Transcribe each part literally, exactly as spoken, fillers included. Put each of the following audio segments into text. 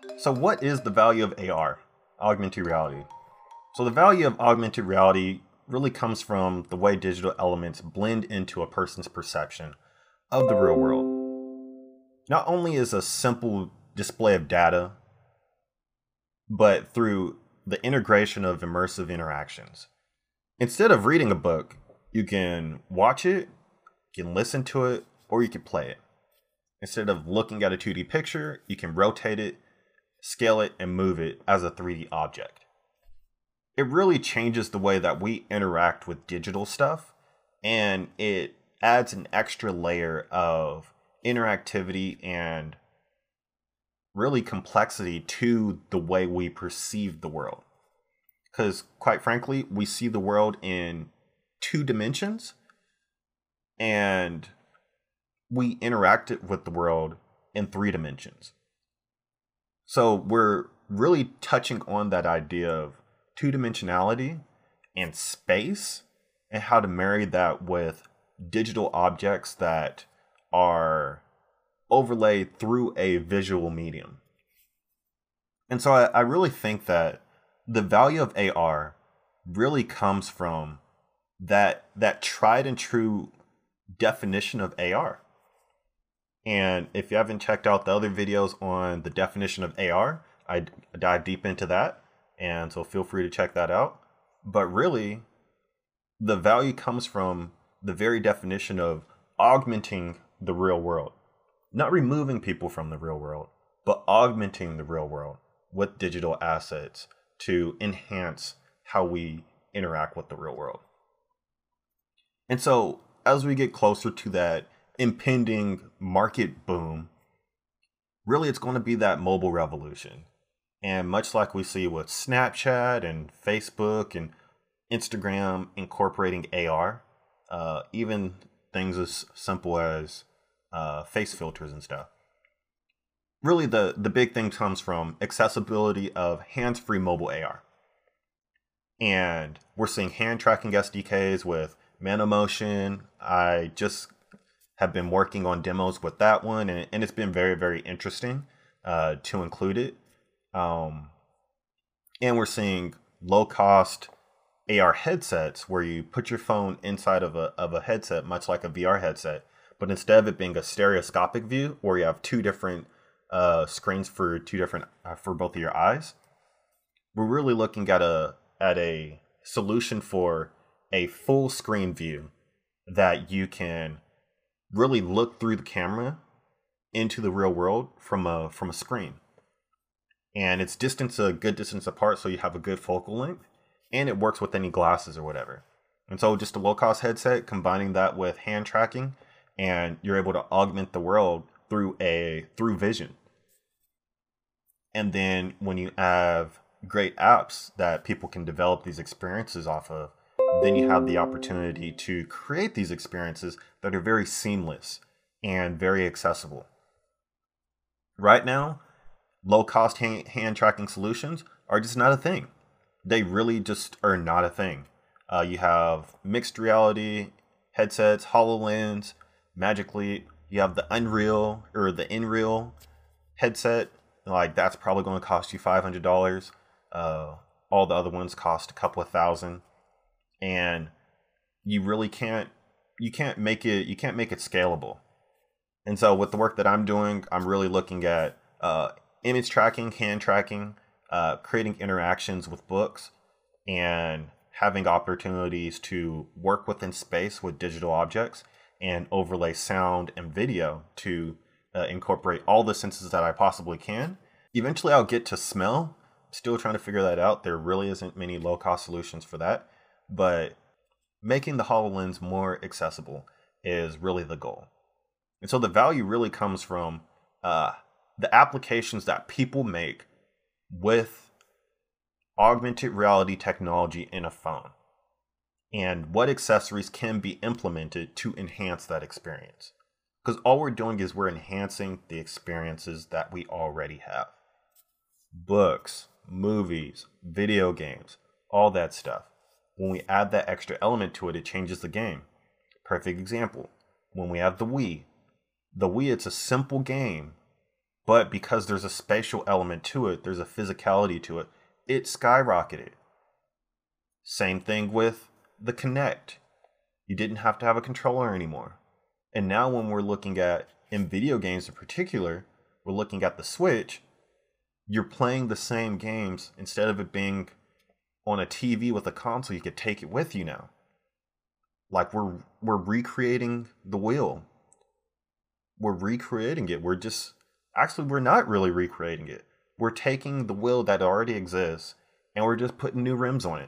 So what is the value of A R, augmented reality? So the value of augmented reality really comes from the way digital elements blend into a person's perception of the real world. Not only is a simple display of data, but through the integration of immersive interactions. Instead of reading a book, you can watch it, you can listen to it, or you can play it. Instead of looking at a two D picture, you can rotate it, scale it, and move it as a three D object. It really changes the way that we interact with digital stuff, and it adds an extra layer of interactivity and really complexity to the way we perceive the world. Because quite frankly, we see the world in two dimensions, and we interact it with the world in three dimensions. So we're really touching on that idea of two-dimensionality and space, and how to marry that with digital objects that are overlaid through a visual medium. And so I, I really think that the value of A R really comes from that that tried and true definition of A R. And if you haven't checked out the other videos on the definition of A R, I dive deep into that, and so feel free to check that out. But really, the value comes from the very definition of augmenting the real world. Not removing people from the real world, but augmenting the real world with digital assets to enhance how we interact with the real world. And so, as we get closer to that impending market boom, really it's going to be that mobile revolution. And much like we see with Snapchat and Facebook and Instagram incorporating A R, uh, even things as simple as uh, face filters and stuff. Really, the, the big thing comes from accessibility of hands-free mobile A R. And we're seeing hand tracking S D Ks with ManaMotion. I just have been working on demos with that one, and, and it's been very, very interesting uh, to include it. Um, and we're seeing low-cost A R headsets where you put your phone inside of a of a headset, much like a V R headset, but instead of it being a stereoscopic view where you have two different uh, screens for two different uh, for both of your eyes, we're really looking at a at a solution for a full screen view that you can really look through the camera into the real world from a from a screen. And it's distance a good distance apart, so you have a good focal length, and it works with any glasses or whatever. And so just a low-cost headset, combining that with hand tracking, and you're able to augment the world through a through vision. And then when you have great apps that people can develop these experiences off of, then you have the opportunity to create these experiences that are very seamless and very accessible. Right now, low-cost hand, hand tracking solutions are just not a thing. They really just are not a thing. Uh, you have mixed reality headsets, HoloLens, Magic Leap. You have the Unreal or the InReal headset. Like that's probably going to cost you five hundred dollars. Uh, all the other ones cost a couple of thousand, and you really can't you can't make it you can't make it scalable. And so with the work that I'm doing, I'm really looking at uh, image tracking, hand tracking, uh, creating interactions with books, and having opportunities to work within space with digital objects and overlay sound and video to uh, incorporate all the senses that I possibly can. Eventually I'll get to smell. Still trying to figure that out. There really isn't many low-cost solutions for that, but making the HoloLens more accessible is really the goal. And so the value really comes from uh, the applications that people make with augmented reality technology in a phone, and what accessories can be implemented to enhance that experience. Because all we're doing is we're enhancing the experiences that we already have. Books, movies, video games, all that stuff. When we add that extra element to it, it changes the game. Perfect example. When we have the Wii. The Wii, it's a simple game, But because there's a spatial element to it, there's a physicality to it, it skyrocketed. Same thing with the Kinect. You didn't have to have a controller anymore. And now when we're looking at, in video games in particular, we're looking at the Switch, you're playing the same games. Instead of it being on a T V with a console, you could take it with you now. Like we're we're recreating the wheel. We're recreating it. We're just actually we're not really recreating it. We're taking the wheel that already exists and we're just putting new rims on it.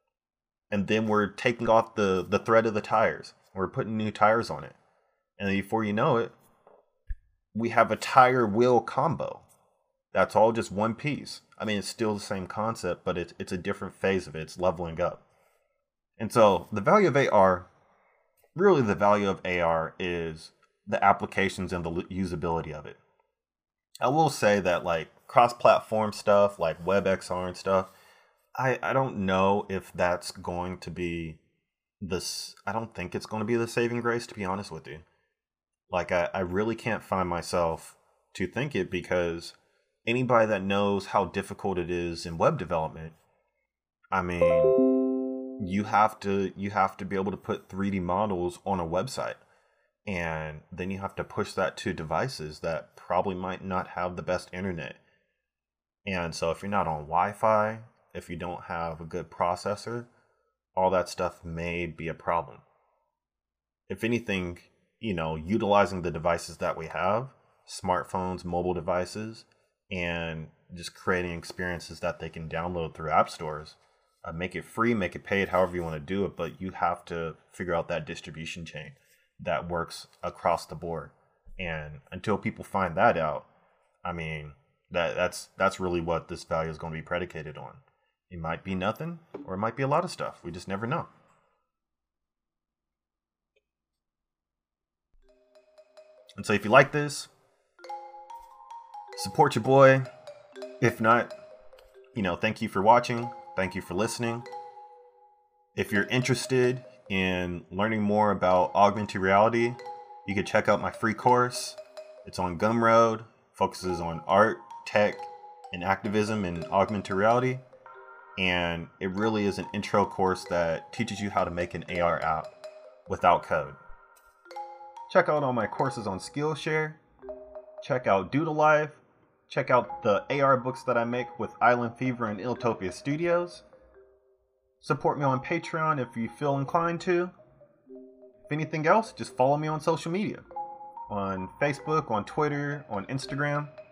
And then we're taking off the, the thread of the tires. We're putting new tires on it. And before you know it, we have a tire wheel combo. That's all just one piece. I mean, it's still the same concept, but it's, it's a different phase of it. It's leveling up. And so the value of A R, really the value of A R is the applications and the usability of it. I will say that like cross-platform stuff, like WebXR and stuff, I, I don't know if that's going to be this. I don't think it's going to be the saving grace, to be honest with you. Like, I, I really can't find myself to think it, because anybody that knows how difficult it is in web development, I mean, you have to you have to be able to put three D models on a website. And then you have to push that to devices that probably might not have the best internet. And so if you're not on Wi-Fi, if you don't have a good processor, all that stuff may be a problem. If anything, you know, utilizing the devices that we have, smartphones, mobile devices, and just creating experiences that they can download through app stores, uh, make it free, make it paid, however you want to do it, but you have to figure out that distribution chain that works across the board. And until people find that out, I mean, that that's that's really what this value is going to be predicated on. It might be nothing, or it might be a lot of stuff. We just never know. And so if you like this, support your boy. If not, you know, thank you for watching. Thank you for listening. If you're interested in learning more about augmented reality, you can check out my free course. It's on Gumroad, focuses on art, tech, and activism in augmented reality. And it really is an intro course that teaches you how to make an A R app without code. Check out all my courses on Skillshare. Check out Doodle Live. Check out the A R books that I make with Island Fever and Iltopia Studios. Support me on Patreon if you feel inclined to. If anything else, just follow me on social media. On Facebook, on Twitter, on Instagram.